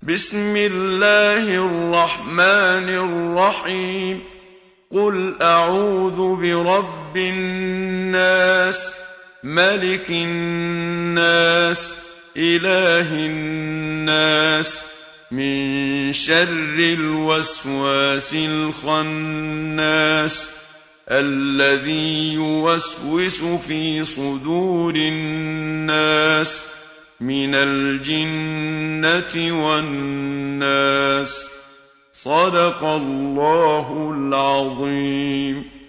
بسم الله الرحمن الرحيم. قل أعوذ برب الناس، ملك الناس، إله الناس، من شر الوسواس الخناس الذي يوسوس في صدور الناس من الجنة والناس. صدق الله العظيم.